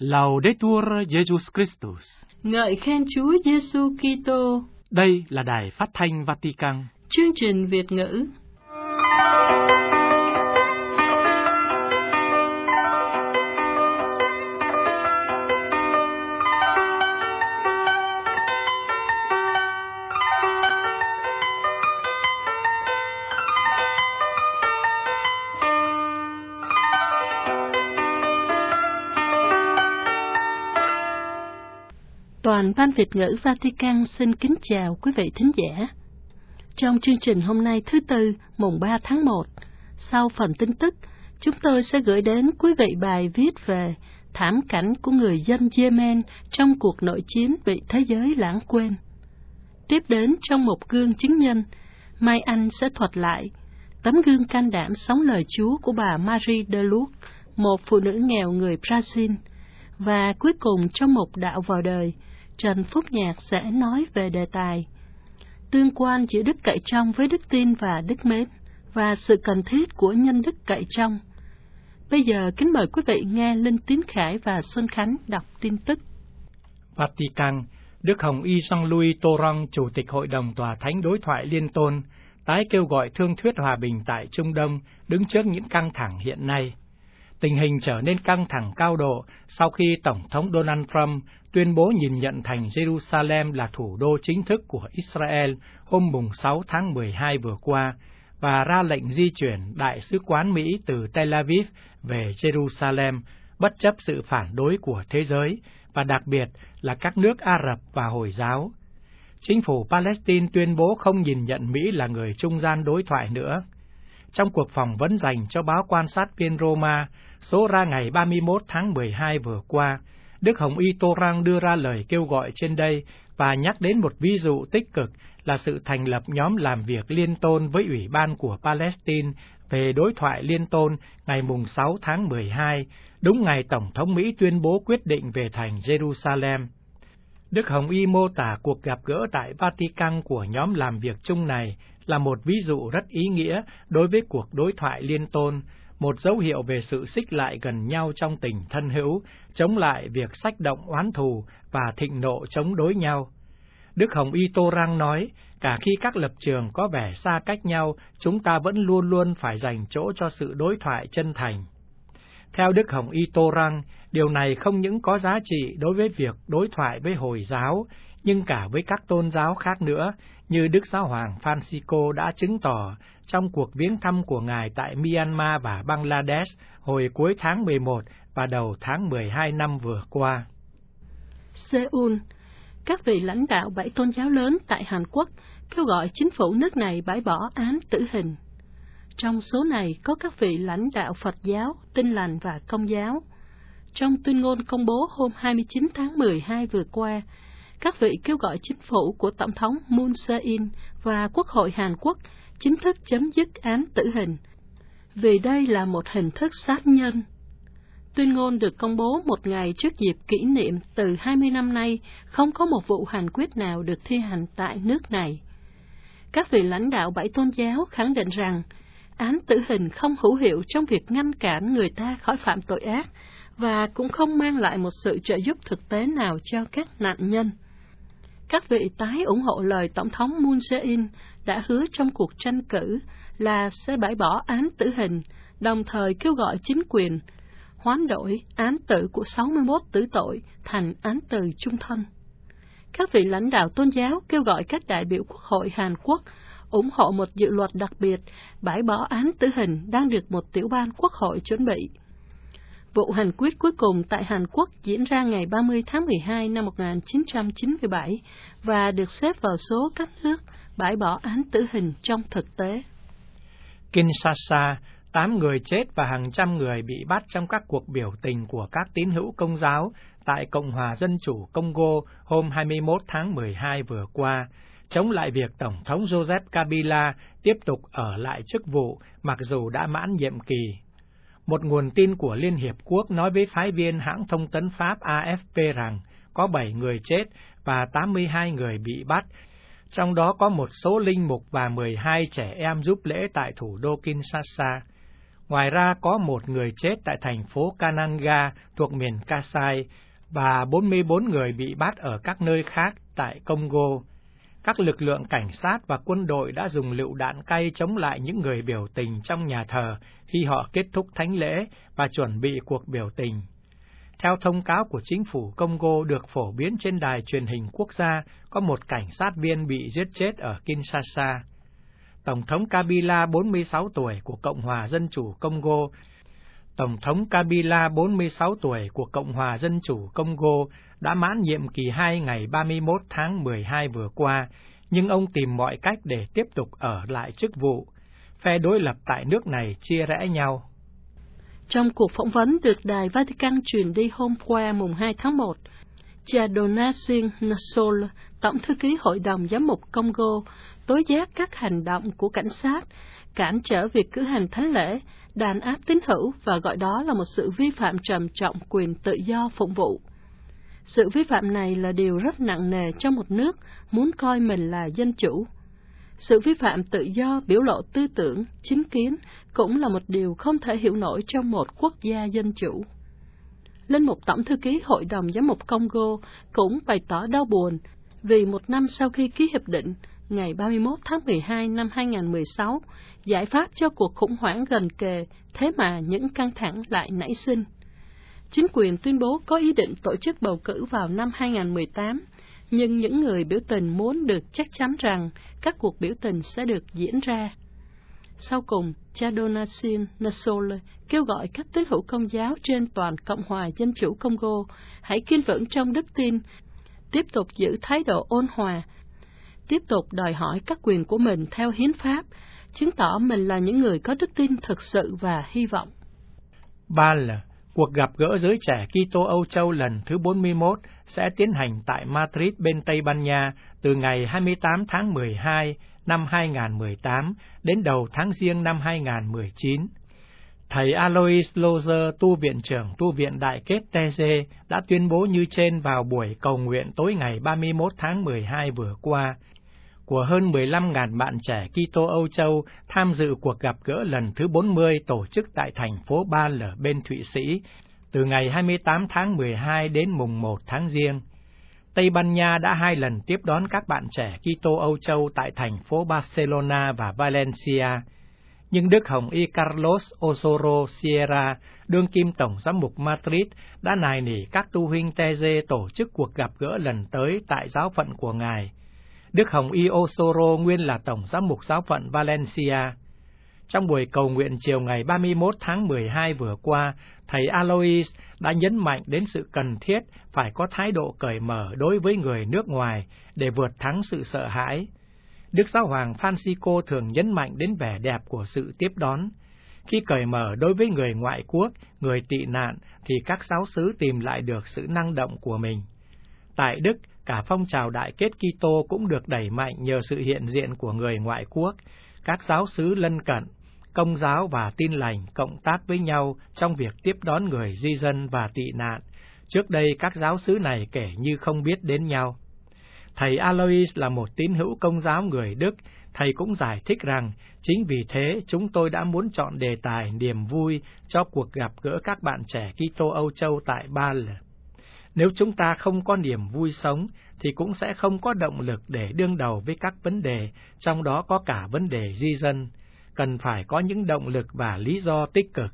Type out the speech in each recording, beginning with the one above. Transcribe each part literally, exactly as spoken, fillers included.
Laudetur Jesus Christus. Ngợi khen Chúa Giêsu Kitô. Đây là Đài Phát thanh Vatican. Chương trình Việt ngữ. Toàn ban Việt ngữ Vatican xin kính chào quý vị thính giả. Trong chương trình hôm nay thứ Tư, mùng ba tháng một, sau phần tin tức, chúng tôi sẽ gửi đến quý vị bài viết về thảm cảnh của người dân Yemen trong cuộc nội chiến bị thế giới lãng quên. Tiếp đến trong một gương chứng nhân, Mai Anh sẽ thuật lại tấm gương can đảm sống lời Chúa của bà Marie de Lourdes, một phụ nữ nghèo người Brazil. Và cuối cùng trong một đạo vào đời, Trần Phúc Nhạc sẽ nói về đề tài tương quan giữa đức cậy trong với đức tin và đức mến, và sự cần thiết của nhân đức cậy trong. Bây giờ kính mời quý vị nghe Linh Tiến Khải và Xuân Khánh đọc tin tức. Vatican, Đức Hồng Y Jean-Louis Torrens, Chủ tịch Hội đồng Tòa Thánh Đối thoại Liên Tôn, tái kêu gọi thương thuyết hòa bình tại Trung Đông đứng trước những căng thẳng hiện nay. Tình hình trở nên căng thẳng cao độ sau khi Tổng thống Donald Trump tuyên bố nhìn nhận thành Jerusalem là thủ đô chính thức của Israel hôm mùng sáu tháng mười hai vừa qua và ra lệnh di chuyển Đại sứ quán Mỹ từ Tel Aviv về Jerusalem bất chấp sự phản đối của thế giới và đặc biệt là các nước Ả Rập và Hồi giáo. Chính phủ Palestine tuyên bố không nhìn nhận Mỹ là người trung gian đối thoại nữa. Trong cuộc phỏng vấn dành cho báo Quan sát viên Roma, số ra ngày ba mươi mốt tháng mười hai vừa qua, Đức Hồng Y Torrens đưa ra lời kêu gọi trên đây và nhắc đến một ví dụ tích cực là sự thành lập nhóm làm việc liên tôn với Ủy ban của Palestine về đối thoại liên tôn ngày mùng sáu tháng mười hai, đúng ngày Tổng thống Mỹ tuyên bố quyết định về thành Jerusalem. Đức Hồng Y mô tả cuộc gặp gỡ tại Vatican của nhóm làm việc chung này là một ví dụ rất ý nghĩa đối với cuộc đối thoại liên tôn, một dấu hiệu về sự xích lại gần nhau trong tình thân hữu, chống lại việc xách động oán thù và thịnh nộ chống đối nhau. Đức Hồng Y Torrens nói, cả khi các lập trường có vẻ xa cách nhau, chúng ta vẫn luôn luôn phải dành chỗ cho sự đối thoại chân thành. Theo Đức Hồng Y Torrens, điều này không những có giá trị đối với việc đối thoại với Hồi giáo, nhưng cả với các tôn giáo khác nữa, như Đức Giáo hoàng Francisco đã chứng tỏ trong cuộc viếng thăm của Ngài tại Myanmar và Bangladesh hồi cuối tháng mười một và đầu tháng mười hai năm vừa qua. Seoul, các vị lãnh đạo bảy tôn giáo lớn tại Hàn Quốc kêu gọi chính phủ nước này bãi bỏ án tử hình. Trong số này có các vị lãnh đạo Phật giáo, Tin lành và Công giáo. Trong tuyên ngôn công bố hôm hai mươi chín tháng mười hai vừa qua, các vị kêu gọi chính phủ của Tổng thống Moon Jae-in và Quốc hội Hàn Quốc chính thức chấm dứt án tử hình, vì đây là một hình thức sát nhân. Tuyên ngôn được công bố một ngày trước dịp kỷ niệm từ hai mươi năm nay không có một vụ hành quyết nào được thi hành tại nước này. Các vị lãnh đạo bảy tôn giáo khẳng định rằng án tử hình không hữu hiệu trong việc ngăn cản người ta khỏi phạm tội ác và cũng không mang lại một sự trợ giúp thực tế nào cho các nạn nhân. Các vị tái ủng hộ lời Tổng thống Moon Jae-in đã hứa trong cuộc tranh cử là sẽ bãi bỏ án tử hình, đồng thời kêu gọi chính quyền hoán đổi án tử của sáu mươi mốt tử tội thành án tử chung thân. Các vị lãnh đạo tôn giáo kêu gọi các đại biểu Quốc hội Hàn Quốc ủng hộ một dự luật đặc biệt bãi bỏ án tử hình đang được một tiểu ban Quốc hội chuẩn bị. Vụ hành quyết cuối cùng tại Hàn Quốc diễn ra ngày ba mươi tháng mười hai năm một nghìn chín trăm chín mươi bảy và được xếp vào số các nước bãi bỏ án tử hình trong thực tế. Kinshasa, tám người chết và hàng trăm người bị bắt trong các cuộc biểu tình của các tín hữu Công giáo tại Cộng hòa Dân chủ Congo hôm hai mươi mốt tháng mười hai vừa qua, chống lại việc Tổng thống Joseph Kabila tiếp tục ở lại chức vụ mặc dù đã mãn nhiệm kỳ. Một nguồn tin của Liên Hiệp Quốc nói với phái viên hãng thông tấn Pháp A F P rằng có bảy người chết và tám mươi hai người bị bắt, trong đó có một số linh mục và mười hai trẻ em giúp lễ tại thủ đô Kinshasa. Ngoài ra có một người chết tại thành phố Kananga thuộc miền Kasai và bốn mươi bốn người bị bắt ở các nơi khác tại Congo. Các lực lượng cảnh sát và quân đội đã dùng lựu đạn cay chống lại những người biểu tình trong nhà thờ khi họ kết thúc thánh lễ và chuẩn bị cuộc biểu tình. Theo thông cáo của chính phủ Congo được phổ biến trên đài truyền hình quốc gia, có một cảnh sát viên bị giết chết ở Kinshasa. Tổng thống Kabila, bốn mươi sáu tuổi, của Cộng hòa Dân chủ Congo Tổng thống Kabila, bốn mươi sáu tuổi, của Cộng hòa Dân chủ Congo đã mãn nhiệm kỳ hai ngày ba mươi mốt tháng mười hai vừa qua, nhưng ông tìm mọi cách để tiếp tục ở lại chức vụ. Phe đối lập tại nước này chia rẽ nhau. Trong cuộc phỏng vấn được Đài Vatican truyền đi hôm qua mùng hai tháng một, cha Donatien Nsole, Tổng thư ký Hội đồng Giám mục Congo, tố giác các hành động của cảnh sát, cản trở việc cử hành thánh lễ, đàn áp tín hữu và gọi đó là một sự vi phạm trầm trọng quyền tự do phụng vụ. Sự vi phạm này là điều rất nặng nề trong một nước muốn coi mình là dân chủ. Sự vi phạm tự do biểu lộ tư tưởng, chính kiến cũng là một điều không thể hiểu nổi trong một quốc gia dân chủ. Linh mục Tổng thư ký Hội đồng Giám mục Congo cũng bày tỏ đau buồn vì một năm sau khi ký hiệp định, ngày ba mươi mốt tháng mười hai năm hai nghìn không trăm mười sáu, giải pháp cho cuộc khủng hoảng gần kề, thế mà những căng thẳng lại nảy sinh. Chính quyền tuyên bố có ý định tổ chức bầu cử vào năm hai nghìn không trăm mười tám, nhưng những người biểu tình muốn được chắc chắn rằng các cuộc biểu tình sẽ được diễn ra. Sau cùng, cha Donatien Nsole kêu gọi các tín hữu Công giáo trên toàn Cộng hòa Dân chủ Congo hãy kiên vững trong đức tin, tiếp tục giữ thái độ ôn hòa, tiếp tục đòi hỏi các quyền của mình theo hiến pháp, chứng tỏ mình là những người có đức tin thực sự và hy vọng. Ba là cuộc gặp gỡ giới trẻ Kitô Âu Châu lần thứ bốn mươi mốt sẽ tiến hành tại Madrid bên Tây Ban Nha từ ngày hai mươi tám tháng mười hai năm hai nghìn không trăm mười tám đến đầu tháng Giêng năm hai nghìn không trăm mười chín. Thầy Alois Lozer, tu viện trưởng tu viện Đại kết Teze, đã tuyên bố như trên vào buổi cầu nguyện tối ngày ba mươi mốt tháng mười hai vừa qua. Của hơn mười lăm nghìn bạn trẻ Kitô Âu Châu tham dự cuộc gặp gỡ lần thứ bốn mươi tổ chức tại thành phố Bâle bên Thụy Sĩ, từ ngày hai mươi tám tháng mười hai đến mùng một tháng Giêng. Tây Ban Nha đã hai lần tiếp đón các bạn trẻ Kitô Âu Châu tại thành phố Barcelona và Valencia. Nhưng Đức Hồng Y Carlos Osoro Sierra, đương kim tổng giám mục Madrid, đã nài nỉ các tu huynh Teze tổ chức cuộc gặp gỡ lần tới tại giáo phận của Ngài. Đức Hồng Y Osoro nguyên là tổng giám mục giáo phận Valencia. Trong buổi cầu nguyện chiều ngày ba mươi mốt tháng mười hai vừa qua, thầy Alois đã nhấn mạnh đến sự cần thiết phải có thái độ cởi mở đối với người nước ngoài để vượt thắng sự sợ hãi. Đức Giáo hoàng Francisco thường nhấn mạnh đến vẻ đẹp của sự tiếp đón. Khi cởi mở đối với người ngoại quốc, người tị nạn, thì các giáo xứ tìm lại được sự năng động của mình. Tại Đức, cả phong trào Đại kết Kitô cũng được đẩy mạnh nhờ sự hiện diện của người ngoại quốc. Các giáo xứ lân cận, Công giáo và Tin lành cộng tác với nhau trong việc tiếp đón người di dân và tị nạn. Trước đây các giáo xứ này kể như không biết đến nhau. Thầy Alois là một tín hữu Công giáo người Đức. Thầy cũng giải thích rằng, chính vì thế chúng tôi đã muốn chọn đề tài niềm vui cho cuộc gặp gỡ các bạn trẻ Kitô Âu Châu tại Bâle. Nếu chúng ta không có niềm vui sống, thì cũng sẽ không có động lực để đương đầu với các vấn đề, trong đó có cả vấn đề di dân. Cần phải có những động lực và lý do tích cực.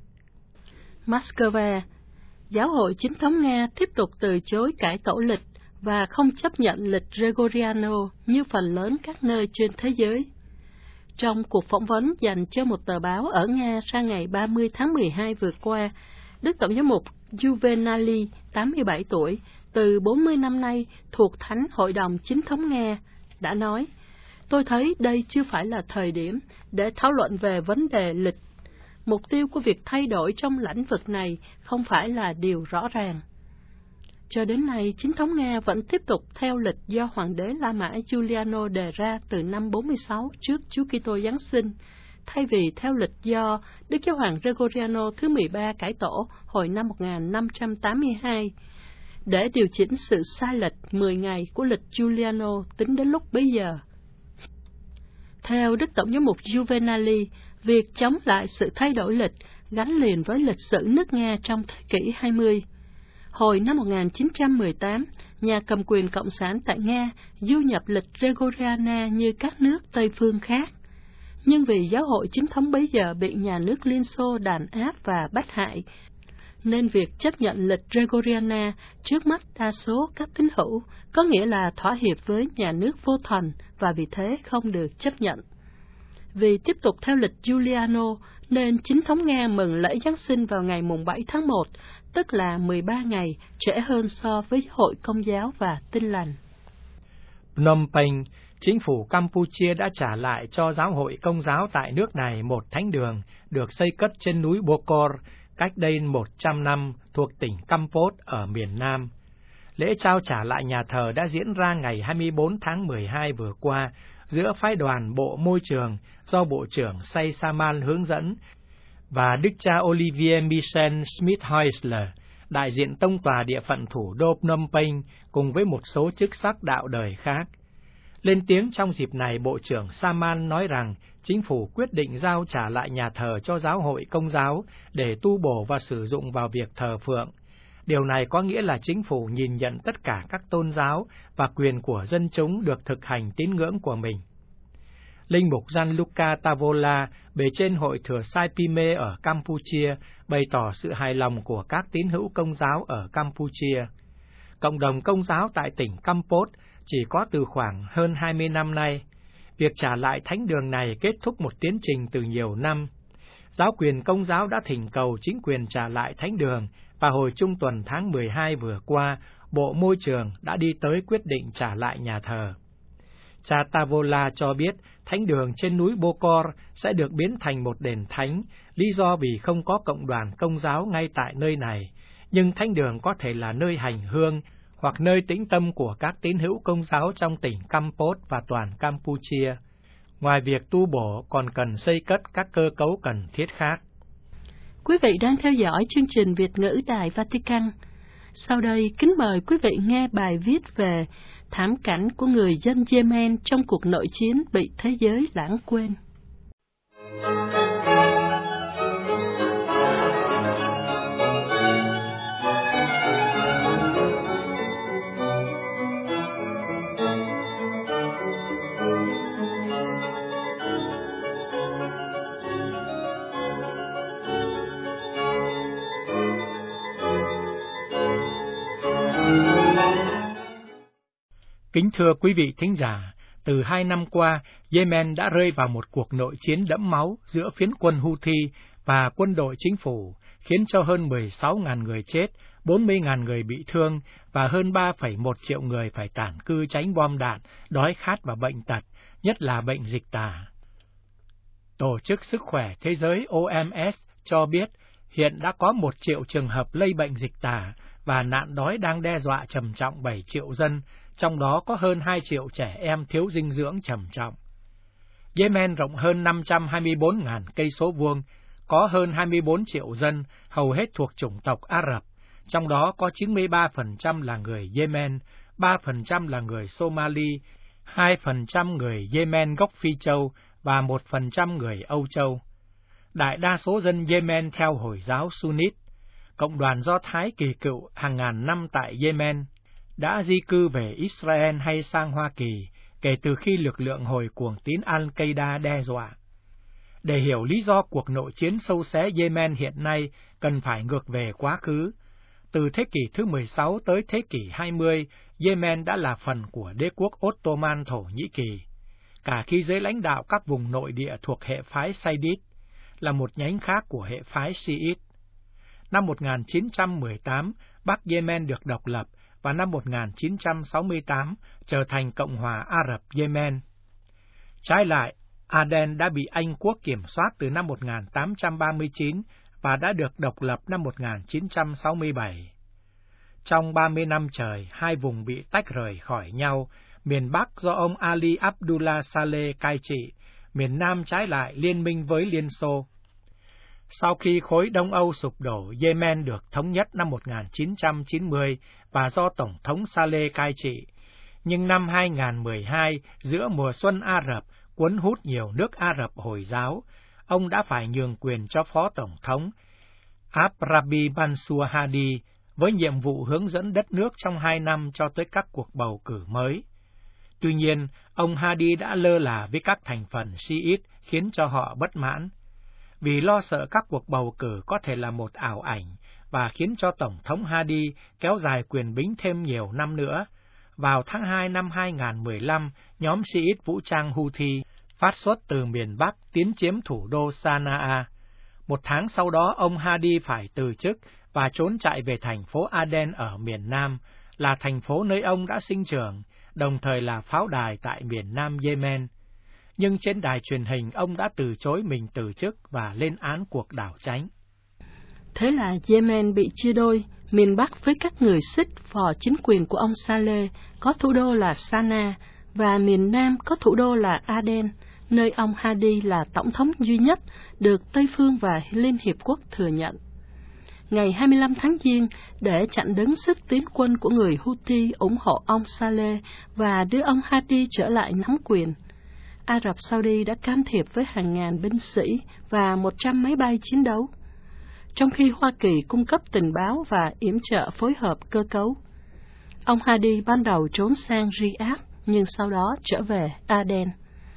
Moscow, Giáo hội Chính thống Nga tiếp tục từ chối cải tổ lịch và không chấp nhận lịch Gregoriano như phần lớn các nơi trên thế giới. Trong cuộc phỏng vấn dành cho một tờ báo ở Nga ra ngày ba mươi tháng mười hai vừa qua, Đức Tổng giám mục Juvenali, tám mươi bảy tuổi, từ bốn mươi năm nay thuộc Thánh Hội đồng Chính thống Nga, đã nói: "Tôi thấy đây chưa phải là thời điểm để thảo luận về vấn đề lịch. Mục tiêu của việc thay đổi trong lĩnh vực này không phải là điều rõ ràng." Cho đến nay, Chính thống Nga vẫn tiếp tục theo lịch do Hoàng đế La Mã Giuliano đề ra từ năm bốn mươi sáu trước Chúa Kitô Giáng sinh, thay vì theo lịch do Đức Giáo hoàng Gregoriano thứ mười ba cải tổ hồi năm một nghìn năm trăm tám mươi hai, để điều chỉnh sự sai lệch mười ngày của lịch Giuliano tính đến lúc bấy giờ. Theo Đức Tổng giám mục Juvenali, việc chống lại sự thay đổi lịch gắn liền với lịch sử nước Nga trong thế kỷ hai mươi. Hồi năm một nghìn chín trăm mười tám, nhà cầm quyền Cộng sản tại Nga du nhập lịch Gregoriana như các nước Tây phương khác. Nhưng vì giáo hội chính thống bấy giờ bị nhà nước Liên Xô đàn áp và bắt hại, nên việc chấp nhận lịch Gregoriana trước mắt đa số các tín hữu có nghĩa là thỏa hiệp với nhà nước vô thần và vì thế không được chấp nhận. Vì tiếp tục theo lịch Giuliano, nên chính thống Nga mừng lễ Giáng sinh vào ngày mùng bảy tháng một, tức là mười ba ngày trễ hơn so với Hội Công giáo và Tin lành. Phnom Penh, chính phủ Campuchia đã trả lại cho giáo hội Công giáo tại nước này một thánh đường được xây cất trên núi Bokor cách đây một trăm năm thuộc tỉnh Kampot ở miền Nam. Lễ trao trả lại nhà thờ đã diễn ra ngày hai mươi tư tháng mười hai vừa qua giữa phái đoàn Bộ Môi trường do Bộ trưởng Say Saman hướng dẫn và Đức cha Olivier Michel Schmidt-Heusler, đại diện tông tòa địa phận thủ đô Phnom Penh cùng với một số chức sắc đạo đời khác. Lên tiếng trong dịp này, Bộ trưởng Saman nói rằng chính phủ quyết định giao trả lại nhà thờ cho giáo hội Công giáo để tu bổ và sử dụng vào việc thờ phượng. Điều này có nghĩa là chính phủ nhìn nhận tất cả các tôn giáo và quyền của dân chúng được thực hành tín ngưỡng của mình. Linh mục Gianluca Tavola, bề trên hội thừa Sai Pime ở Campuchia, bày tỏ sự hài lòng của các tín hữu Công giáo ở Campuchia. Cộng đồng Công giáo tại tỉnh Kampot chỉ có từ khoảng hơn hai mươi năm nay. Việc trả lại thánh đường này kết thúc một tiến trình từ nhiều năm. Giáo quyền Công giáo đã thỉnh cầu chính quyền trả lại thánh đường, và hồi trung tuần tháng mười hai vừa qua, Bộ Môi trường đã đi tới quyết định trả lại nhà thờ. Cha Tavola cho biết thánh đường trên núi Bokor sẽ được biến thành một đền thánh, lý do vì không có cộng đoàn Công giáo ngay tại nơi này, nhưng thánh đường có thể là nơi hành hương hoặc nơi tĩnh tâm của các tín hữu Công giáo trong tỉnh Kampot và toàn Campuchia. Ngoài việc tu bổ, còn cần xây cất các cơ cấu cần thiết khác. Quý vị đang theo dõi chương trình Việt ngữ Đài Vatican. Sau đây, kính mời quý vị nghe bài viết về thảm cảnh của người dân Yemen trong cuộc nội chiến bị thế giới lãng quên. Kính thưa quý vị thính giả, từ hai năm qua, Yemen đã rơi vào một cuộc nội chiến đẫm máu giữa phiến quân Houthi và quân đội chính phủ, khiến cho hơn mười sáu nghìn người chết, bốn mươi nghìn người bị thương và hơn ba phẩy một triệu người phải tản cư tránh bom đạn, đói khát và bệnh tật, nhất là bệnh dịch tả. Tổ chức Sức khỏe Thế giới O M S cho biết hiện đã có một triệu trường hợp lây bệnh dịch tả và nạn đói đang đe dọa trầm trọng bảy triệu dân, trong đó có hơn hai triệu trẻ em thiếu dinh dưỡng trầm trọng. Yemen rộng hơn năm trăm hai mươi tư nghìn cây số vuông, có hơn hai mươi tư triệu dân, hầu hết thuộc chủng tộc Ả Rập, trong đó có chín mươi ba phần trăm là người Yemen, ba phần trăm là người Somali, hai phần trăm người Yemen gốc Phi Châu và một phần trăm người Âu Châu. Đại đa số dân Yemen theo Hồi giáo Sunnit. Cộng đoàn Do Thái kỳ cựu hàng ngàn năm tại Yemen đã di cư về Israel hay sang Hoa Kỳ kể từ khi lực lượng hồi cuồng tín Al-Qaeda đe dọa. Để hiểu lý do cuộc nội chiến sâu xé Yemen hiện nay, cần phải ngược về quá khứ. Từ thế kỷ thứ mười sáu tới thế kỷ hai mươi, Yemen đã là phần của đế quốc Ottoman Thổ Nhĩ Kỳ, cả khi dưới lãnh đạo các vùng nội địa thuộc hệ phái Saidid, là một nhánh khác của hệ phái Shiite. Năm một nghìn chín trăm mười tám, Bắc Yemen được độc lập, và năm một nghìn chín trăm sáu mươi tám trở thành Cộng hòa Ả Rập Yemen. Trái lại, Aden đã bị Anh quốc kiểm soát từ năm một nghìn tám trăm ba mươi chín và đã được độc lập năm một nghìn chín trăm sáu mươi bảy. Trong ba mươi năm trời, hai vùng bị tách rời khỏi nhau, miền Bắc do ông Ali Abdullah Saleh cai trị, miền Nam trái lại liên minh với Liên Xô. Sau khi khối Đông Âu sụp đổ, Yemen được thống nhất năm một nghìn chín trăm chín mươi và do Tổng thống Saleh cai trị. Nhưng năm hai nghìn mười hai, giữa mùa xuân Ả Rập cuốn hút nhiều nước Ả Rập Hồi giáo, ông đã phải nhường quyền cho Phó Tổng thống Abdrabbi Mansour Hadi với nhiệm vụ hướng dẫn đất nước trong hai năm cho tới các cuộc bầu cử mới. Tuy nhiên, ông Hadi đã lơ là với các thành phần Shiite khiến cho họ bất mãn. Vì lo sợ các cuộc bầu cử có thể là một ảo ảnh và khiến cho Tổng thống Hadi kéo dài quyền bính thêm nhiều năm nữa, vào tháng hai năm hai nghìn không trăm mười lăm, nhóm Shiite vũ trang Houthi phát xuất từ miền Bắc tiến chiếm thủ đô Sanaa. Một tháng sau đó, ông Hadi phải từ chức và trốn chạy về thành phố Aden ở miền Nam, là thành phố nơi ông đã sinh trưởng, đồng thời là pháo đài tại miền Nam Yemen. Nhưng trên đài truyền hình, ông đã từ chối mình từ chức và lên án cuộc đảo chánh. Thế là Yemen bị chia đôi, miền Bắc với các người Sikh phò chính quyền của ông Saleh có thủ đô là Sana, và miền Nam có thủ đô là Aden, nơi ông Hadi là tổng thống duy nhất được Tây Phương và Liên Hiệp Quốc thừa nhận. Ngày hai mươi lăm tháng Giêng, để chặn đứng sức tiến quân của người Houthi ủng hộ ông Saleh và đưa ông Hadi trở lại nắm quyền, Ả Rập Saudi đã can thiệp với hàng ngàn binh sĩ và một trăm máy bay chiến đấu, trong khi Hoa Kỳ cung cấp tình báo và yểm trợ phối hợp cơ cấu. Ông Hadi ban đầu trốn sang Riyadh, nhưng sau đó trở về Aden.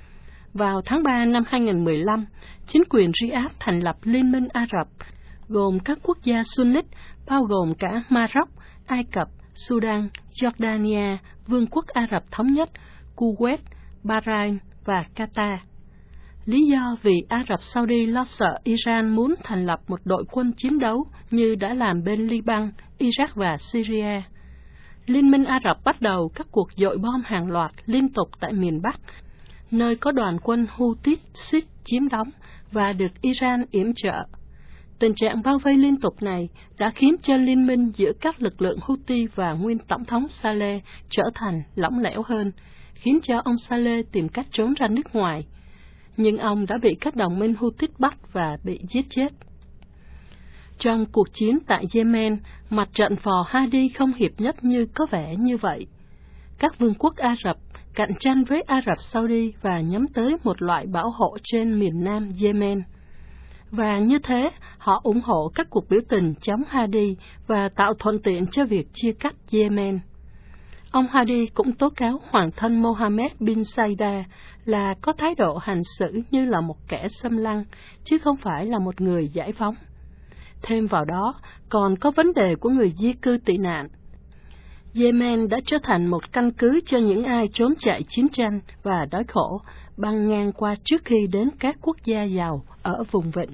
Vào tháng ba năm hai nghìn không trăm mười lăm, chính quyền Riyadh thành lập Liên minh Ả Rập, gồm các quốc gia Sunnit, bao gồm cả Maroc, Ai Cập, Sudan, Jordania, Vương quốc Ả Rập Thống Nhất, Kuwait, Bahrain và Qatar. Lý do vì Ả Rập Saudi lo sợ Iran muốn thành lập một đội quân chiến đấu như đã làm bên Liban, Iraq và Syria. Liên minh Ả Rập bắt đầu các cuộc dội bom hàng loạt liên tục tại miền Bắc, nơi có đoàn quân Houthi Sikh chiếm đóng và được Iran yểm trợ. Tình trạng bao vây liên tục này đã khiến cho liên minh giữa các lực lượng Houthi và nguyên tổng thống Saleh trở thành lỏng lẻo hơn, khiến cho ông Saleh tìm cách trốn ra nước ngoài. Nhưng ông đã bị các đồng minh Houthi bắt và bị giết chết. Trong cuộc chiến tại Yemen, mặt trận phò Hadi không hiệp nhất như có vẻ như vậy. Các vương quốc Ả Rập cạnh tranh với Ả Rập Saudi và nhắm tới một loại bảo hộ trên miền nam Yemen. Và như thế, họ ủng hộ các cuộc biểu tình chống Hadi và tạo thuận tiện cho việc chia cắt Yemen. Ông Hadi cũng tố cáo hoàng thân Mohammed bin Saida là có thái độ hành xử như là một kẻ xâm lăng, chứ không phải là một người giải phóng. Thêm vào đó, còn có vấn đề của người di cư tị nạn. Yemen đã trở thành một căn cứ cho những ai trốn chạy chiến tranh và đói khổ, băng ngang qua trước khi đến các quốc gia giàu ở vùng vịnh.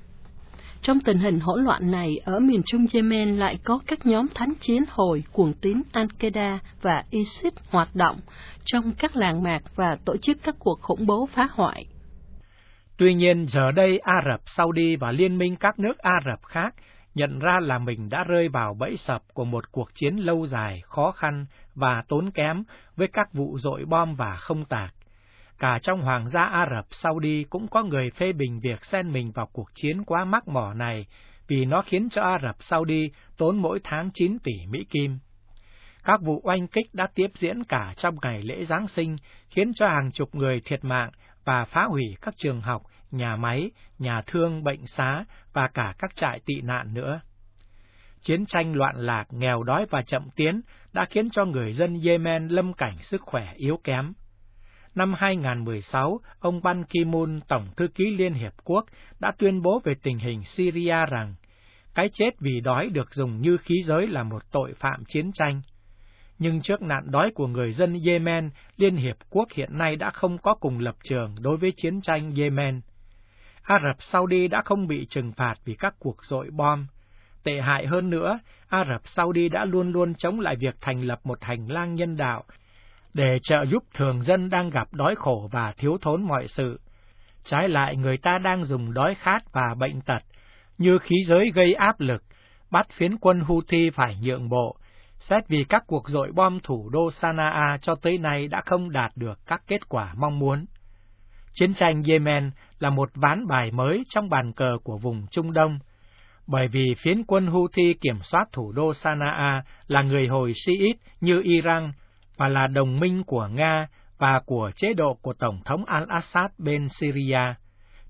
Trong tình hình hỗn loạn này, ở miền trung Yemen lại có các nhóm thánh chiến hồi cuồng tín Al-Qaeda và ISIS hoạt động trong các làng mạc và tổ chức các cuộc khủng bố phá hoại. Tuy nhiên, giờ đây Ả Rập Saudi và liên minh các nước Ả Rập khác nhận ra là mình đã rơi vào bẫy sập của một cuộc chiến lâu dài, khó khăn và tốn kém với các vụ dội bom và không tạc. Cả trong Hoàng gia Ả Rập Saudi cũng có người phê bình việc xen mình vào cuộc chiến quá mắc mỏ này, vì nó khiến cho Ả Rập Saudi tốn mỗi tháng chín tỷ Mỹ Kim. Các vụ oanh kích đã tiếp diễn cả trong ngày lễ Giáng sinh, khiến cho hàng chục người thiệt mạng và phá hủy các trường học, nhà máy, nhà thương, bệnh xá và cả các trại tị nạn nữa. Chiến tranh loạn lạc, nghèo đói và chậm tiến đã khiến cho người dân Yemen lâm cảnh sức khỏe yếu kém. Năm hai nghìn không trăm mười sáu, ông Ban Ki-moon, Tổng thư ký Liên Hiệp Quốc, đã tuyên bố về tình hình Syria rằng cái chết vì đói được dùng như khí giới là một tội phạm chiến tranh. Nhưng trước nạn đói của người dân Yemen, Liên Hiệp Quốc hiện nay đã không có cùng lập trường đối với chiến tranh Yemen. Ả Rập Saudi đã không bị trừng phạt vì các cuộc dội bom. Tệ hại hơn nữa, Ả Rập Saudi đã luôn luôn chống lại việc thành lập một hành lang nhân đạo để trợ giúp thường dân đang gặp đói khổ và thiếu thốn mọi sự. Trái lại, người ta đang dùng đói khát và bệnh tật như khí giới gây áp lực, bắt phiến quân Houthi phải nhượng bộ, xét vì các cuộc dội bom thủ đô Sanaa cho tới nay đã không đạt được các kết quả mong muốn. Chiến tranh Yemen là một ván bài mới trong bàn cờ của vùng Trung Đông, bởi vì phiến quân Houthi kiểm soát thủ đô Sanaa là người Hồi Shiite như Iran và là đồng minh của Nga và của chế độ của Tổng thống Al-Assad bên Syria.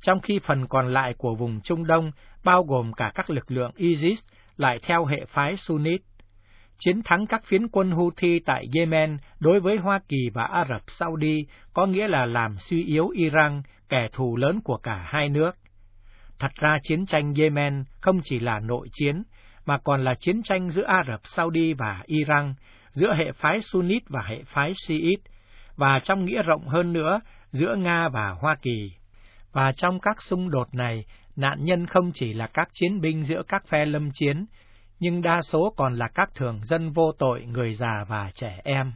trong khi phần còn lại của vùng Trung Đông, bao gồm cả các lực lượng ISIS, lại theo hệ phái Sunnit. Chiến thắng các phiến quân Houthi tại Yemen đối với Hoa Kỳ và Ả Rập Saudi có nghĩa là làm suy yếu Iran, kẻ thù lớn của cả hai nước. Thật ra chiến tranh Yemen không chỉ là nội chiến, mà còn là chiến tranh giữa Ả Rập Saudi và Iran, giữa hệ phái Sunnit và hệ phái Shiite, và trong nghĩa rộng hơn nữa, giữa Nga và Hoa Kỳ. Và trong các xung đột này, nạn nhân không chỉ là các chiến binh giữa các phe lâm chiến, nhưng đa số còn là các thường dân vô tội, người già và trẻ em.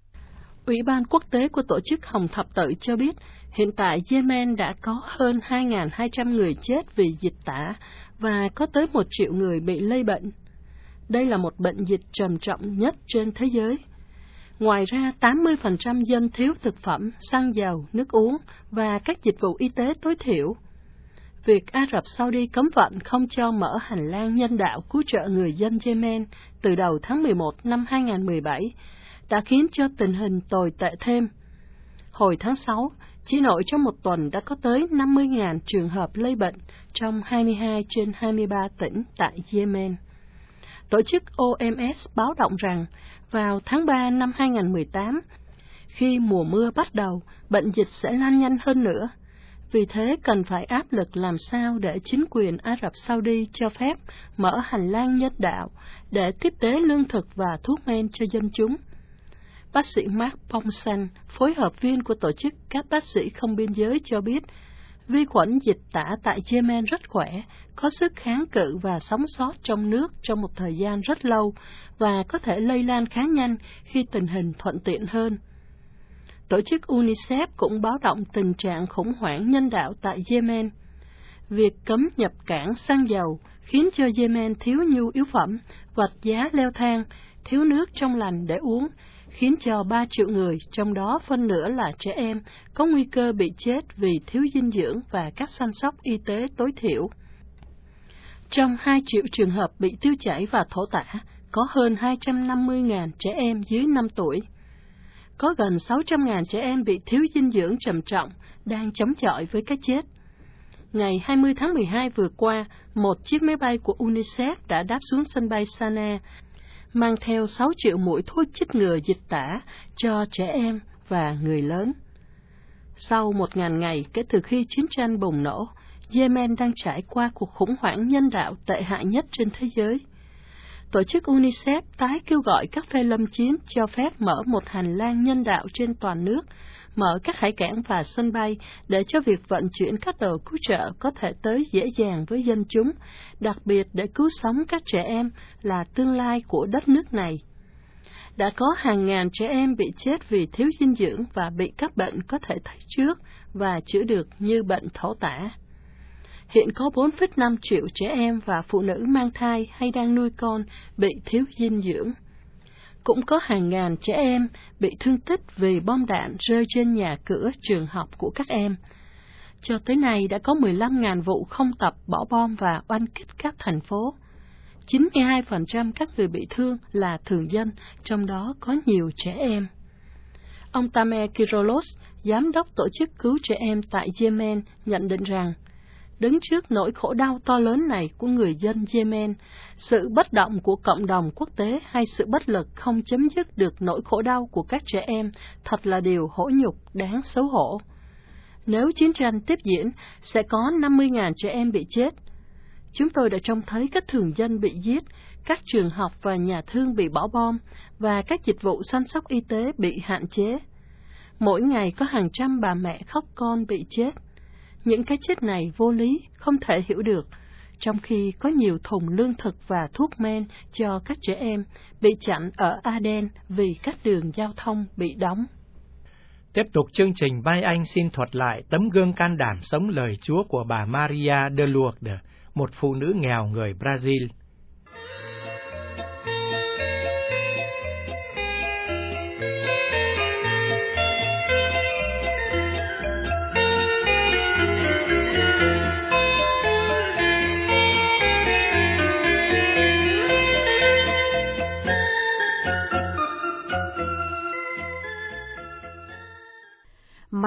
Ủy ban quốc tế của Tổ chức Hồng Thập Tự cho biết, hiện tại Yemen đã có hơn hai nghìn hai trăm người chết vì dịch tả và có tới một triệu người bị lây bệnh. Đây là một bệnh dịch trầm trọng nhất trên thế giới. Ngoài ra, tám mươi phần trăm dân thiếu thực phẩm, xăng dầu, nước uống và các dịch vụ y tế tối thiểu. Việc Ả Rập Saudi cấm vận không cho mở hành lang nhân đạo cứu trợ người dân Yemen từ đầu tháng mười một năm hai nghìn không trăm mười bảy đã khiến cho tình hình tồi tệ thêm. Hồi tháng sáu, chỉ nội trong một tuần đã có tới năm mươi nghìn trường hợp lây bệnh trong hai mươi hai trên hai mươi ba tỉnh tại Yemen. Tổ chức O M S báo động rằng vào tháng ba năm hai nghìn không trăm mười tám, khi mùa mưa bắt đầu, bệnh dịch sẽ lan nhanh hơn nữa. Vì thế, cần phải áp lực làm sao để chính quyền Ả Rập Saudi cho phép mở hành lang nhân đạo để tiếp tế lương thực và thuốc men cho dân chúng. Bác sĩ Mark Pomsan, phối hợp viên của Tổ chức các bác sĩ không biên giới cho biết, vi khuẩn dịch tả tại Yemen rất khỏe, có sức kháng cự và sống sót trong nước trong một thời gian rất lâu và có thể lây lan khá nhanh khi tình hình thuận tiện hơn. Tổ chức UNICEF cũng báo động tình trạng khủng hoảng nhân đạo tại Yemen. Việc cấm nhập cảng xăng dầu khiến cho Yemen thiếu nhu yếu phẩm, vật giá leo thang, thiếu nước trong lành để uống, khiến cho ba triệu người, trong đó phân nửa là trẻ em, có nguy cơ bị chết vì thiếu dinh dưỡng và các chăm sóc y tế tối thiểu. Trong hai triệu trường hợp bị tiêu chảy và thổ tả, có hơn hai trăm năm mươi nghìn trẻ em dưới năm tuổi. Có gần sáu trăm nghìn trẻ em bị thiếu dinh dưỡng trầm trọng, đang chống chọi với cái chết. Ngày hai mươi tháng mười hai vừa qua, một chiếc máy bay của UNICEF đã đáp xuống sân bay Sana, mang theo sáu triệu mũi thuốc chích ngừa dịch tả cho trẻ em và người lớn. Sau một nghìn ngày kể từ khi chiến tranh bùng nổ, Yemen đang trải qua cuộc khủng hoảng nhân đạo tệ hại nhất trên thế giới. Tổ chức UNICEF tái kêu gọi các phe lâm chiến cho phép mở một hành lang nhân đạo trên toàn nước, mở các hải cảng và sân bay để cho việc vận chuyển các đồ cứu trợ có thể tới dễ dàng với dân chúng, đặc biệt để cứu sống các trẻ em là tương lai của đất nước này. Đã có hàng ngàn trẻ em bị chết vì thiếu dinh dưỡng và bị các bệnh có thể thấy trước và chữa được như bệnh thổ tả. Hiện có bốn phẩy năm triệu trẻ em và phụ nữ mang thai hay đang nuôi con bị thiếu dinh dưỡng. Cũng có hàng ngàn trẻ em bị thương tích vì bom đạn rơi trên nhà cửa trường học của các em. Cho tới nay đã có mười lăm nghìn vụ không tập bỏ bom và oanh kích các thành phố. chín mươi hai phần trăm các người bị thương là thường dân, trong đó có nhiều trẻ em. Ông Tamer Kirolos, giám đốc tổ chức cứu trẻ em tại Yemen, nhận định rằng, đứng trước nỗi khổ đau to lớn này của người dân Yemen, sự bất động của cộng đồng quốc tế hay sự bất lực không chấm dứt được nỗi khổ đau của các trẻ em thật là điều hổ nhục đáng xấu hổ. Nếu chiến tranh tiếp diễn, sẽ có năm mươi nghìn trẻ em bị chết. Chúng tôi đã trông thấy các thường dân bị giết, các trường học và nhà thương bị bỏ bom, và các dịch vụ chăm sóc y tế bị hạn chế. Mỗi ngày có hàng trăm bà mẹ khóc con bị chết. Những cái chết này vô lý, không thể hiểu được, trong khi có nhiều thùng lương thực và thuốc men cho các trẻ em bị chặn ở Aden vì các đường giao thông bị đóng. Tiếp tục chương trình, Mai Anh xin thuật lại tấm gương can đảm sống lời Chúa của bà Maria de Lourdes, một phụ nữ nghèo người Brazil.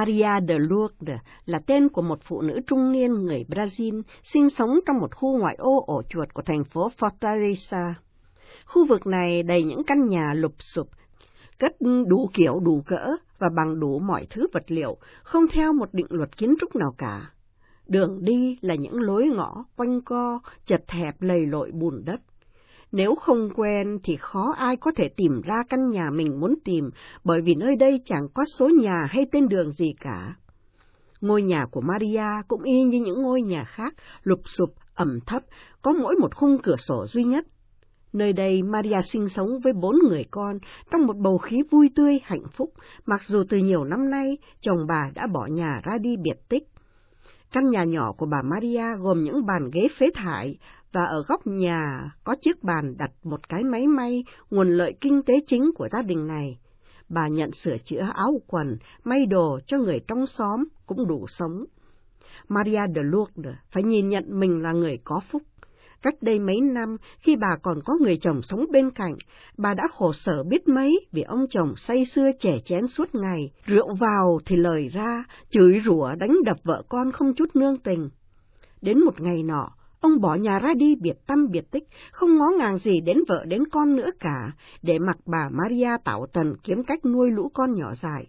Maria de Lourdes là tên của một phụ nữ trung niên người Brazil sinh sống trong một khu ngoại ô ổ chuột của thành phố Fortaleza. Khu vực này đầy những căn nhà lụp xụp, cất đủ kiểu đủ cỡ và bằng đủ mọi thứ vật liệu, không theo một định luật kiến trúc nào cả. Đường đi là những lối ngõ quanh co, chật hẹp lầy lội bùn đất. Nếu không quen thì khó ai có thể tìm ra căn nhà mình muốn tìm, bởi vì nơi đây chẳng có số nhà hay tên đường gì cả. Ngôi nhà của Maria cũng y như những ngôi nhà khác, lụp xụp, ẩm thấp, có mỗi một khung cửa sổ duy nhất. Nơi đây Maria sinh sống với bốn người con, trong một bầu khí vui tươi, hạnh phúc, mặc dù từ nhiều năm nay chồng bà đã bỏ nhà ra đi biệt tích. Căn nhà nhỏ của bà Maria gồm những bàn ghế phế thải, và ở góc nhà có chiếc bàn đặt một cái máy may, nguồn lợi kinh tế chính của gia đình này. Bà nhận sửa chữa áo quần, may đồ cho người trong xóm cũng đủ sống. Maria de Lourdes phải nhìn nhận mình là người có phúc. Cách đây mấy năm, khi bà còn có người chồng sống bên cạnh, bà đã khổ sở biết mấy vì ông chồng say sưa chè chén suốt ngày, rượu vào thì lời ra, chửi rủa đánh đập vợ con không chút nương tình. Đến một ngày nọ, ông bỏ nhà ra đi biệt tăm biệt tích, không ngó ngàng gì đến vợ đến con nữa cả, để mặc bà Maria tảo tần kiếm cách nuôi lũ con nhỏ dại.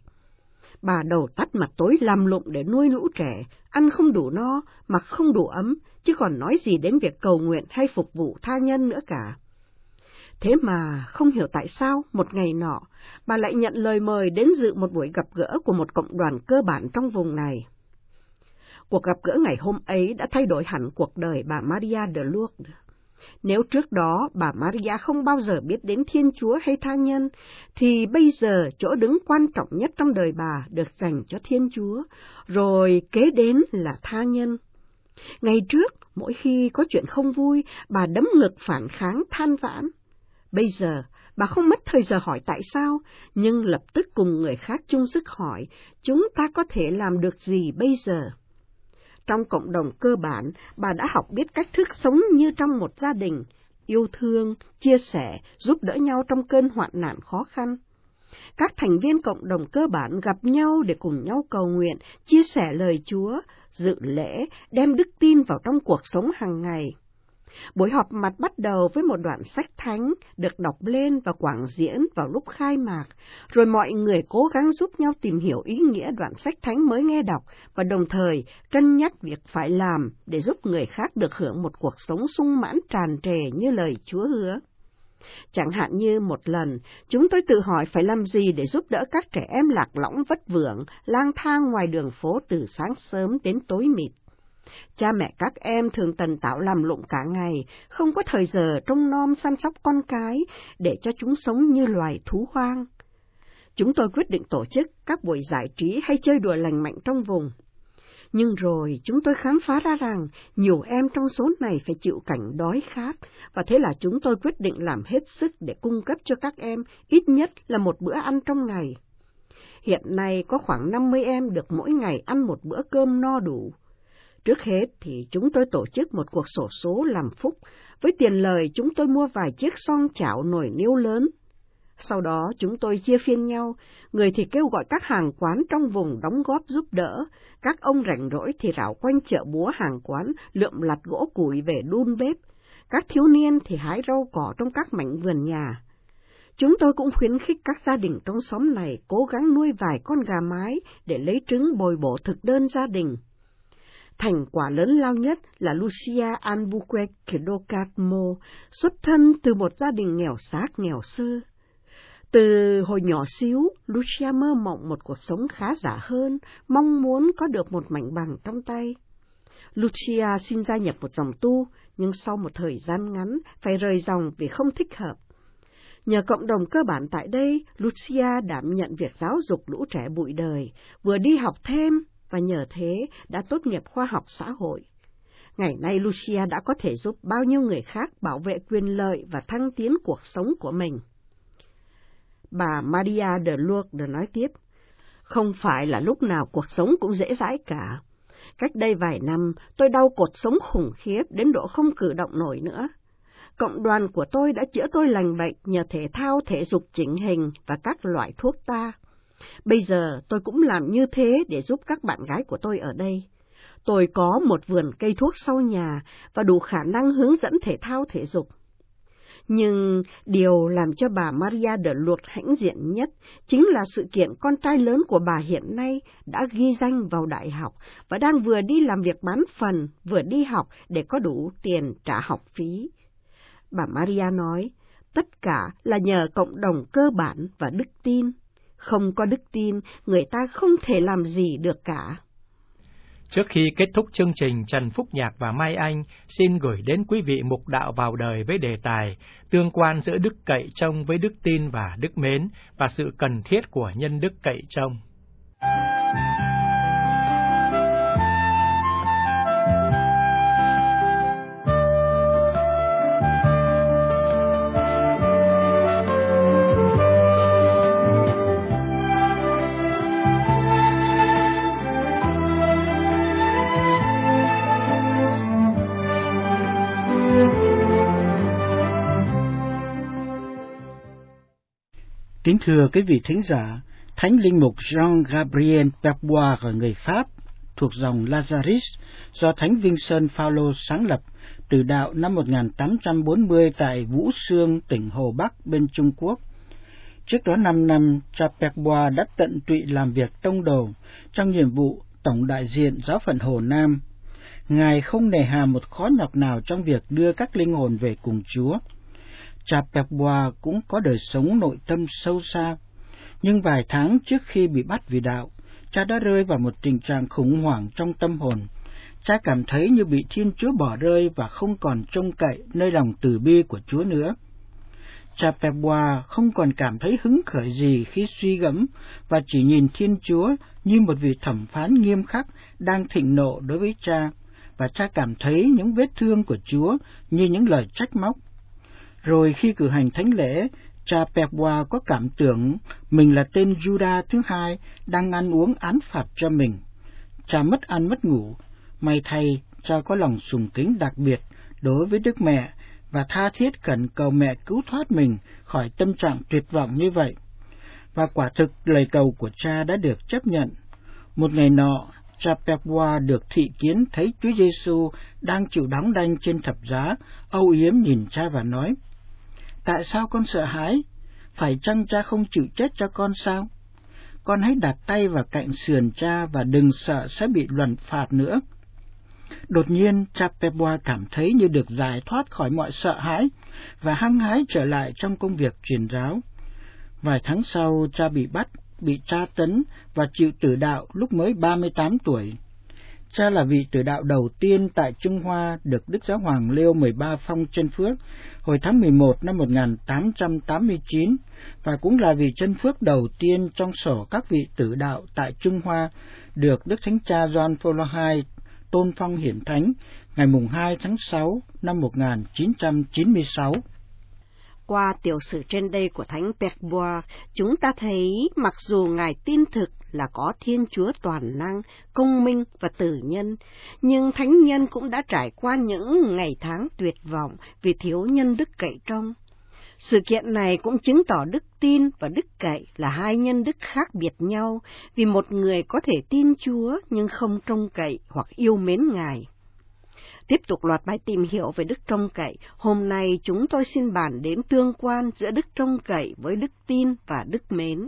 Bà đầu tắt mặt tối làm lụng để nuôi lũ trẻ, ăn không đủ no, mặc không đủ ấm, chứ còn nói gì đến việc cầu nguyện hay phục vụ tha nhân nữa cả. Thế mà không hiểu tại sao một ngày nọ, bà lại nhận lời mời đến dự một buổi gặp gỡ của một cộng đoàn cơ bản trong vùng này. Cuộc gặp gỡ ngày hôm ấy đã thay đổi hẳn cuộc đời bà Maria de Lourdes. Nếu trước đó bà Maria không bao giờ biết đến Thiên Chúa hay tha nhân, thì bây giờ chỗ đứng quan trọng nhất trong đời bà được dành cho Thiên Chúa, rồi kế đến là tha nhân. Ngày trước, mỗi khi có chuyện không vui, bà đấm ngực phản kháng than vãn. Bây giờ, bà không mất thời giờ hỏi tại sao, nhưng lập tức cùng người khác chung sức hỏi, chúng ta có thể làm được gì bây giờ? Trong cộng đồng cơ bản, bà đã học biết cách thức sống như trong một gia đình, yêu thương, chia sẻ, giúp đỡ nhau trong cơn hoạn nạn khó khăn. Các thành viên cộng đồng cơ bản gặp nhau để cùng nhau cầu nguyện, chia sẻ lời Chúa, dự lễ, đem đức tin vào trong cuộc sống hàng ngày. Buổi họp mặt bắt đầu với một đoạn sách thánh được đọc lên và quảng diễn vào lúc khai mạc, rồi mọi người cố gắng giúp nhau tìm hiểu ý nghĩa đoạn sách thánh mới nghe đọc và đồng thời cân nhắc việc phải làm để giúp người khác được hưởng một cuộc sống sung mãn tràn trề như lời Chúa hứa. Chẳng hạn như một lần, chúng tôi tự hỏi phải làm gì để giúp đỡ các trẻ em lạc lõng vất vưởng, lang thang ngoài đường phố từ sáng sớm đến tối mịt. Cha mẹ các em thường tần tảo làm lụng cả ngày, không có thời giờ trông nom săn sóc con cái để cho chúng sống như loài thú hoang. Chúng tôi quyết định tổ chức các buổi giải trí hay chơi đùa lành mạnh trong vùng. Nhưng rồi chúng tôi khám phá ra rằng nhiều em trong số này phải chịu cảnh đói khát, và thế là chúng tôi quyết định làm hết sức để cung cấp cho các em ít nhất là một bữa ăn trong ngày. Hiện nay có khoảng năm mươi em được mỗi ngày ăn một bữa cơm no đủ. Trước hết thì chúng tôi tổ chức một cuộc xổ số làm phúc, với tiền lời chúng tôi mua vài chiếc son chảo nồi niêu lớn. Sau đó chúng tôi chia phiên nhau, người thì kêu gọi các hàng quán trong vùng đóng góp giúp đỡ, các ông rảnh rỗi thì rảo quanh chợ búa hàng quán lượm lặt gỗ củi về đun bếp, các thiếu niên thì hái rau cỏ trong các mảnh vườn nhà. Chúng tôi cũng khuyến khích các gia đình trong xóm này cố gắng nuôi vài con gà mái để lấy trứng bồi bổ thực đơn gia đình. Thành quả lớn lao nhất là Lucia Albuquerque do Carmo, xuất thân từ một gia đình nghèo xác nghèo sơ. Từ hồi nhỏ xíu, Lucia mơ mộng một cuộc sống khá giả hơn, mong muốn có được một mảnh bằng trong tay. Lucia xin gia nhập một dòng tu, nhưng sau một thời gian ngắn phải rời dòng vì không thích hợp. Nhờ cộng đồng cơ bản tại đây, Lucia đảm nhận việc giáo dục lũ trẻ bụi đời, vừa đi học thêm, và nhờ thế đã tốt nghiệp khoa học xã hội. Ngày nay Lucia đã có thể giúp bao nhiêu người khác bảo vệ quyền lợi và thăng tiến cuộc sống của mình. Bà Maria de Lourdes nói tiếp, không phải là lúc nào cuộc sống cũng dễ dãi cả. Cách đây vài năm, tôi đau cột sống khủng khiếp đến độ không cử động nổi nữa. Cộng đoàn của tôi đã chữa tôi lành bệnh nhờ thể thao, thể dục chỉnh hình và các loại thuốc ta. Bây giờ tôi cũng làm như thế để giúp các bạn gái của tôi ở đây. Tôi có một vườn cây thuốc sau nhà và đủ khả năng hướng dẫn thể thao thể dục. Nhưng điều làm cho bà Maria de Lourdes hãnh diện nhất chính là sự kiện con trai lớn của bà hiện nay đã ghi danh vào đại học và đang vừa đi làm việc bán phần, vừa đi học để có đủ tiền trả học phí. Bà Maria nói, tất cả là nhờ cộng đồng cơ bản và đức tin. Không có đức tin, người ta không thể làm gì được cả. Trước khi kết thúc chương trình, Trần Phúc Nhạc và Mai Anh xin gửi đến quý vị mục đạo vào đời với đề tài tương quan giữa đức cậy trông với đức tin và đức mến và sự cần thiết của nhân đức cậy trông. Kính thưa quý vị thính giả, Thánh linh mục Jean-Gabriel Perbois ở người Pháp thuộc dòng Lazaris do Thánh Vincent Paulo sáng lập từ đạo năm một nghìn tám trăm bốn mươi tại Vũ Xương, tỉnh Hồ Bắc bên Trung Quốc. Trước đó năm năm, cha Perbois đã tận tụy làm việc tông đồ trong nhiệm vụ tổng đại diện giáo phận Hồ Nam. Ngài không nề hà một khó nhọc nào trong việc đưa các linh hồn về cùng Chúa. Cha Perbois cũng có đời sống nội tâm sâu xa, nhưng vài tháng trước khi bị bắt vì đạo, cha đã rơi vào một tình trạng khủng hoảng trong tâm hồn. Cha cảm thấy như bị Thiên Chúa bỏ rơi và không còn trông cậy nơi lòng từ bi của Chúa nữa. Cha Perbois không còn cảm thấy hứng khởi gì khi suy gẫm và chỉ nhìn Thiên Chúa như một vị thẩm phán nghiêm khắc đang thịnh nộ đối với cha, và cha cảm thấy những vết thương của Chúa như những lời trách móc. Rồi khi cử hành thánh lễ, cha Perbois có cảm tưởng mình là tên Judas thứ hai đang ăn uống án phạt cho mình. Cha mất ăn mất ngủ. May thay, cha có lòng sùng kính đặc biệt đối với Đức Mẹ và tha thiết khẩn cầu mẹ cứu thoát mình khỏi tâm trạng tuyệt vọng như vậy. Và quả thực lời cầu của cha đã được chấp nhận. Một ngày nọ, cha Perbois được thị kiến thấy Chúa Giêsu đang chịu đóng đanh trên thập giá, âu yếm nhìn cha và nói: "Tại sao con sợ hãi? Phải chăng cha không chịu chết cho con sao? Con hãy đặt tay vào cạnh sườn cha và đừng sợ sẽ bị luận phạt nữa." Đột nhiên, cha Perbois cảm thấy như được giải thoát khỏi mọi sợ hãi và hăng hái trở lại trong công việc truyền giáo. Vài tháng sau, cha bị bắt, bị tra tấn và chịu tử đạo lúc mới ba mươi tám tuổi. Cha là vị tử đạo đầu tiên tại Trung Hoa được Đức Giáo hoàng Leo mười ba phong chân phước hồi tháng mười một năm một nghìn tám trăm tám mươi chín và cũng là vị chân phước đầu tiên trong sổ các vị tử đạo tại Trung Hoa được Đức Thánh Cha Gioan Phaolô đệ nhị tôn phong hiển thánh ngày mùng hai tháng sáu năm một nghìn chín trăm chín mươi sáu. Qua tiểu sử trên đây của Thánh Perbois, chúng ta thấy mặc dù Ngài tin thực là có Thiên Chúa toàn năng, công minh và tử nhân, nhưng thánh nhân cũng đã trải qua những ngày tháng tuyệt vọng vì thiếu nhân đức cậy trông. Sự kiện này cũng chứng tỏ đức tin và đức cậy là hai nhân đức khác biệt nhau, vì một người có thể tin Chúa nhưng không trông cậy hoặc yêu mến Ngài. Tiếp tục loạt bài tìm hiểu về đức trông cậy, hôm nay chúng tôi xin bàn đến tương quan giữa đức trông cậy với đức tin và đức mến.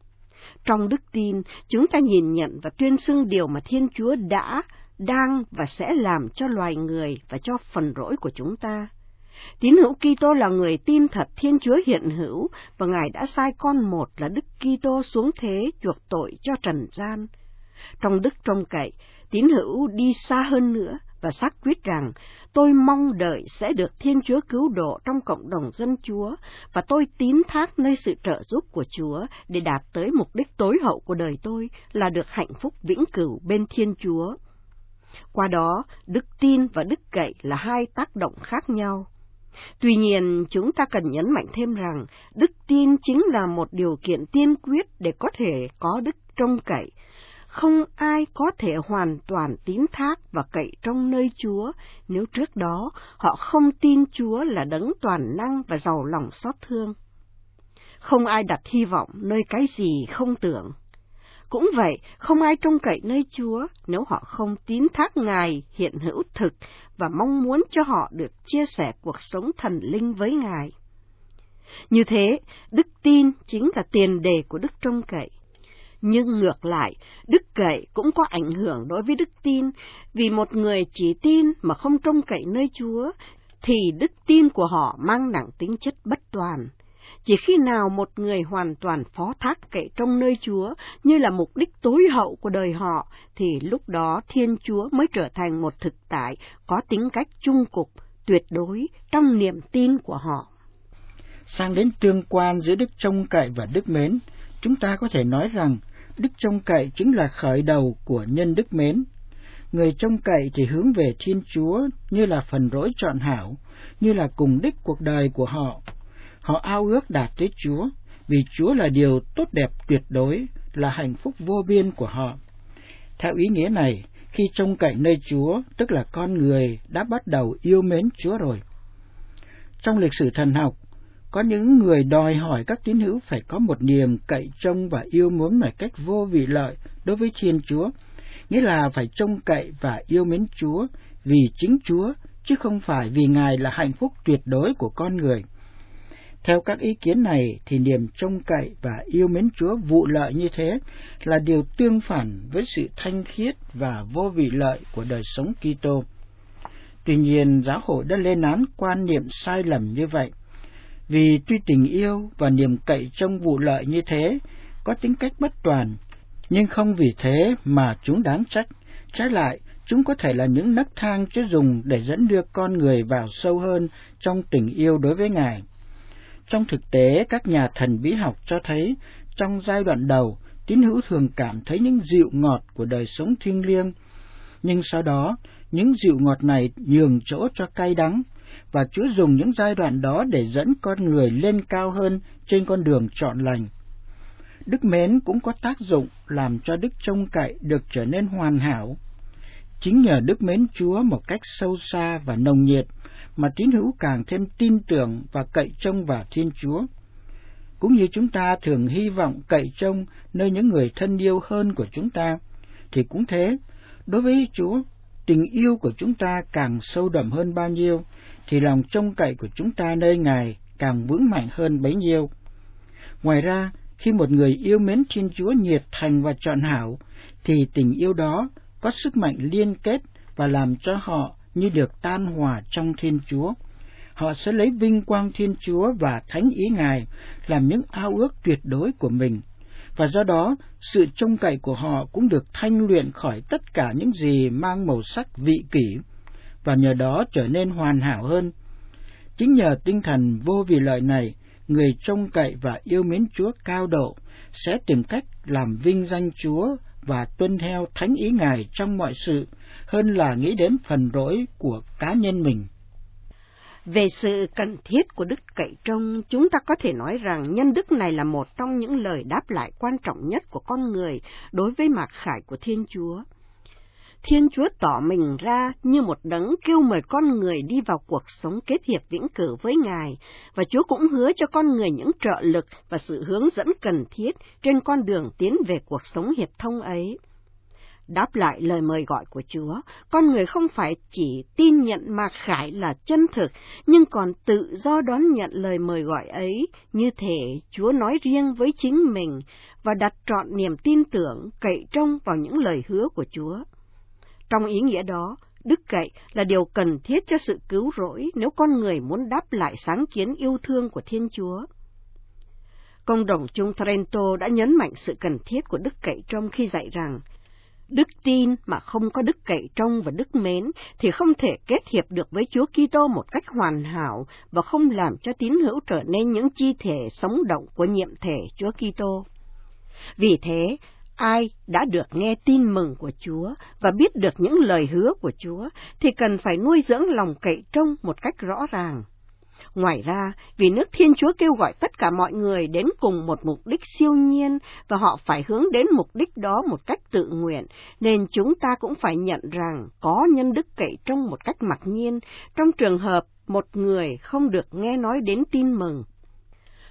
Trong đức tin, chúng ta nhìn nhận và tuyên xưng điều mà Thiên Chúa đã, đang và sẽ làm cho loài người và cho phần rỗi của chúng ta. Tín hữu Kitô là người tin thật Thiên Chúa hiện hữu và Ngài đã sai con một là Đức Kitô xuống thế chuộc tội cho trần gian. Trong đức trông cậy, tín hữu đi xa hơn nữa và xác quyết rằng tôi mong đợi sẽ được Thiên Chúa cứu độ trong cộng đồng dân Chúa và tôi tín thác nơi sự trợ giúp của Chúa để đạt tới mục đích tối hậu của đời tôi là được hạnh phúc vĩnh cửu bên Thiên Chúa. Qua đó, đức tin và đức cậy là hai tác động khác nhau. Tuy nhiên, chúng ta cần nhấn mạnh thêm rằng đức tin chính là một điều kiện tiên quyết để có thể có đức trông cậy. Không ai có thể hoàn toàn tín thác và cậy trong nơi Chúa nếu trước đó họ không tin Chúa là đấng toàn năng và giàu lòng xót thương. không ai đặt hy vọng nơi cái gì không tưởng. Cũng vậy, không ai trông cậy nơi Chúa nếu họ không tín thác Ngài hiện hữu thực và mong muốn cho họ được chia sẻ cuộc sống thần linh với Ngài. Như thế, đức tin chính là tiền đề của đức trông cậy. Nhưng ngược lại, đức cậy cũng có ảnh hưởng đối với đức tin, vì một người chỉ tin mà không trông cậy nơi Chúa, thì đức tin của họ mang nặng tính chất bất toàn. Chỉ khi nào một người hoàn toàn phó thác cậy trông nơi Chúa như là mục đích tối hậu của đời họ, thì lúc đó Thiên Chúa mới trở thành một thực tại có tính cách chung cục, tuyệt đối trong niềm tin của họ. Sang đến tương quan giữa đức trông cậy và đức mến, chúng ta có thể nói rằng đức trông cậy chính là khởi đầu của nhân đức mến. Người trông cậy thì hướng về Thiên Chúa như là phần rỗi trọn hảo, như là cùng đích cuộc đời của họ. Họ ao ước đạt tới Chúa, vì Chúa là điều tốt đẹp tuyệt đối, là hạnh phúc vô biên của họ. Theo ý nghĩa này, khi trông cậy nơi Chúa, tức là con người đã bắt đầu yêu mến Chúa rồi. Trong lịch sử thần học, có những người đòi hỏi các tín hữu phải có một niềm cậy trông và yêu mến một cách vô vị lợi đối với Thiên Chúa, nghĩa là phải trông cậy và yêu mến Chúa vì chính Chúa, chứ không phải vì Ngài là hạnh phúc tuyệt đối của con người. Theo các ý kiến này thì niềm trông cậy và yêu mến Chúa vụ lợi như thế là điều tương phản với sự thanh khiết và vô vị lợi của đời sống Kitô. Tuy nhiên, giáo hội đã lên án quan niệm sai lầm như vậy, vì tuy tình yêu và niềm cậy trông vụ lợi như thế có tính cách bất toàn, nhưng không vì thế mà chúng đáng trách. Trái lại, chúng có thể là những nấc thang Chúa dùng để dẫn đưa con người vào sâu hơn trong tình yêu đối với Ngài. Trong thực tế, các nhà thần bí học cho thấy, trong giai đoạn đầu, tín hữu thường cảm thấy những dịu ngọt của đời sống thiêng liêng, nhưng sau đó, những dịu ngọt này nhường chỗ cho cay đắng, và Chúa dùng những giai đoạn đó để dẫn con người lên cao hơn trên con đường trọn lành. Đức mến cũng có tác dụng làm cho đức trông cậy được trở nên hoàn hảo. Chính nhờ đức mến Chúa một cách sâu xa và nồng nhiệt mà tín hữu càng thêm tin tưởng và cậy trông vào Thiên Chúa. Cũng như chúng ta thường hy vọng cậy trông nơi những người thân yêu hơn của chúng ta, thì cũng thế, đối với Chúa, tình yêu của chúng ta càng sâu đậm hơn bao nhiêu, thì lòng trông cậy của chúng ta nơi Ngài càng vững mạnh hơn bấy nhiêu. Ngoài ra, khi một người yêu mến Thiên Chúa nhiệt thành và trọn hảo, thì tình yêu đó có sức mạnh liên kết và làm cho họ như được tan hòa trong Thiên Chúa. Họ sẽ lấy vinh quang Thiên Chúa và thánh ý Ngài làm những ao ước tuyệt đối của mình, và do đó sự trông cậy của họ cũng được thanh luyện khỏi tất cả những gì mang màu sắc vị kỷ, và nhờ đó trở nên hoàn hảo hơn. Chính nhờ tinh thần vô vị lợi này, người trông cậy và yêu mến Chúa cao độ sẽ tìm cách làm vinh danh Chúa và tuân theo thánh ý Ngài trong mọi sự, hơn là nghĩ đến phần rỗi của cá nhân mình. Về sự cần thiết của đức cậy trông, chúng ta có thể nói rằng nhân đức này là một trong những lời đáp lại quan trọng nhất của con người đối với mặc khải của Thiên Chúa. Thiên Chúa tỏ mình ra như một đấng kêu mời con người đi vào cuộc sống kết hiệp vĩnh cửu với Ngài, và Chúa cũng hứa cho con người những trợ lực và sự hướng dẫn cần thiết trên con đường tiến về cuộc sống hiệp thông ấy. Đáp lại lời mời gọi của Chúa, con người không phải chỉ tin nhận mặc khải là chân thực, nhưng còn tự do đón nhận lời mời gọi ấy, như thể Chúa nói riêng với chính mình, và đặt trọn niềm tin tưởng, cậy trông vào những lời hứa của Chúa. Trong ý nghĩa đó, đức cậy là điều cần thiết cho sự cứu rỗi nếu con người muốn đáp lại sáng kiến yêu thương của Thiên Chúa. Công đồng chung Trento đã nhấn mạnh sự cần thiết của đức cậy trông khi dạy rằng, đức tin mà không có đức cậy trông và đức mến thì không thể kết hiệp được với Chúa Kitô một cách hoàn hảo và không làm cho tín hữu trở nên những chi thể sống động của nhiệm thể Chúa Kitô. Vì thế, ai đã được nghe tin mừng của Chúa và biết được những lời hứa của Chúa thì cần phải nuôi dưỡng lòng cậy trông một cách rõ ràng. Ngoài ra, vì nước Thiên Chúa kêu gọi tất cả mọi người đến cùng một mục đích siêu nhiên và họ phải hướng đến mục đích đó một cách tự nguyện, nên chúng ta cũng phải nhận rằng có nhân đức cậy trông một cách mặc nhiên trong trường hợp một người không được nghe nói đến tin mừng.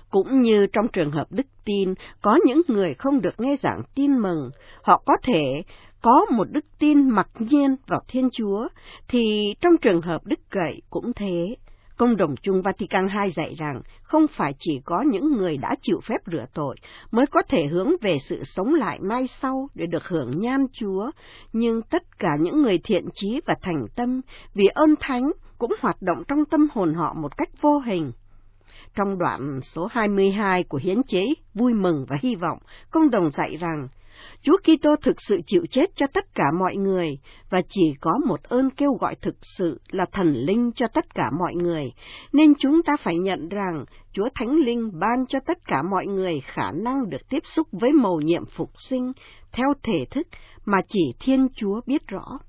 Cũng như trong trường hợp đức tin, có những người không được nghe giảng tin mừng, họ có thể có một đức tin mặc nhiên vào Thiên Chúa, thì trong trường hợp đức cậy cũng thế. Công đồng chung Vatican hai dạy rằng không phải chỉ có những người đã chịu phép rửa tội mới có thể hướng về sự sống lại mai sau để được hưởng nhan Chúa, nhưng tất cả những người thiện chí và thành tâm vì ơn thánh cũng hoạt động trong tâm hồn họ một cách vô hình. Trong đoạn số hai mươi hai của hiến chế Vui mừng và hy vọng, công đồng dạy rằng Chúa Kitô thực sự chịu chết cho tất cả mọi người, và chỉ có một ơn kêu gọi thực sự là thần linh cho tất cả mọi người, nên chúng ta phải nhận rằng Chúa Thánh Linh ban cho tất cả mọi người khả năng được tiếp xúc với mầu nhiệm phục sinh theo thể thức mà chỉ Thiên Chúa biết rõ.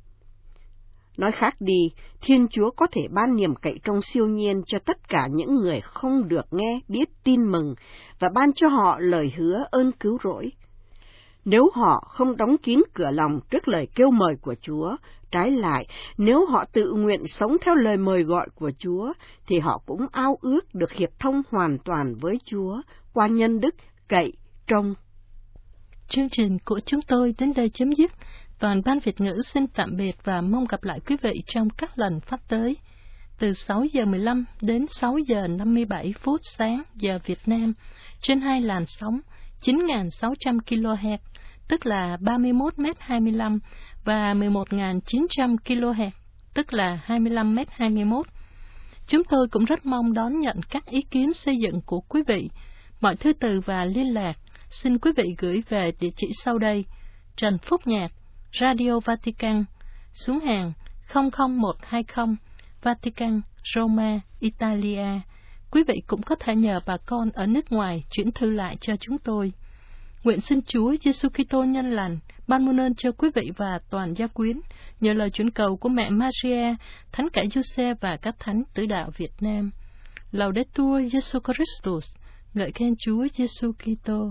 Nói khác đi, Thiên Chúa có thể ban niềm cậy trông siêu nhiên cho tất cả những người không được nghe biết tin mừng và ban cho họ lời hứa ơn cứu rỗi. Nếu họ không đóng kín cửa lòng trước lời kêu mời của Chúa, trái lại, nếu họ tự nguyện sống theo lời mời gọi của Chúa, thì họ cũng ao ước được hiệp thông hoàn toàn với Chúa qua nhân đức cậy trông. Chương trình của chúng tôi đến đây chấm dứt. Toàn ban Việt ngữ xin tạm biệt và mong gặp lại quý vị trong các lần phát tới. Từ sáu giờ mười lăm đến sáu giờ năm mươi bảy phút sáng giờ Việt Nam, trên hai làn sóng chín nghìn sáu trăm ki lô héc, tức là ba mươi mốt mét hai mươi lăm, và mười một nghìn chín trăm ki lô héc, tức là hai mươi lăm mét hai mươi mốt. Chúng tôi cũng rất mong đón nhận các ý kiến xây dựng của quý vị. Mọi thư từ và liên lạc xin quý vị gửi về địa chỉ sau đây: Trần Phúc Nhạc, Radio Vatican, xuống hàng không không một hai không, Vatican, Roma, Italia. Quý vị cũng có thể nhờ bà con ở nước ngoài chuyển thư lại cho chúng tôi. Nguyện xin Chúa Giêsu Kitô nhân lành ban muôn ơn cho quý vị và toàn gia quyến, nhờ lời chuyển cầu của mẹ Maria, Thánh cả Giuse và các thánh tử đạo Việt Nam. Laudetur Jesu Christus, ngợi khen Chúa Giêsu Kitô.